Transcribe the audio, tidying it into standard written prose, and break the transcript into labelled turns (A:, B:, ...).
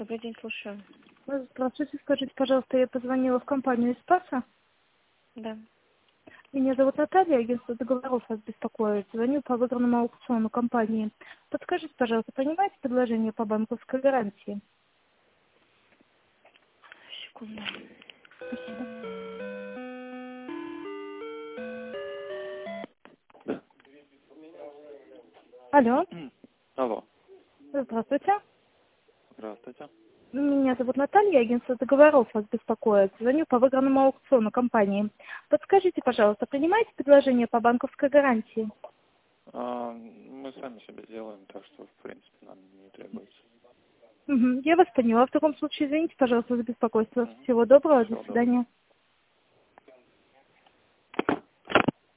A: Добрый день, слушаю.
B: Здравствуйте, скажите, пожалуйста, я позвонила в компанию «Испаса».
A: Да.
B: Меня зовут Наталья, агентство договоров вас беспокоит. Звоню по выигранному аукциону компании. Подскажите, пожалуйста, понимаете предложение по банковской гарантии?
A: Секунду.
B: Спасибо. Алло.
C: Алло.
B: Здравствуйте.
C: Здравствуйте.
B: Меня зовут Наталья, агентство договоров вас беспокоит. Звоню по выигранному аукциону компании. Подскажите, пожалуйста, принимаете предложение по банковской гарантии?
C: Мы сами себе делаем, так что, в принципе, нам не требуется.
B: Я вас поняла. В таком случае, извините, пожалуйста, за беспокойство.
C: Мгм.
B: Всего доброго, до
C: Всего доброго.
B: свидания.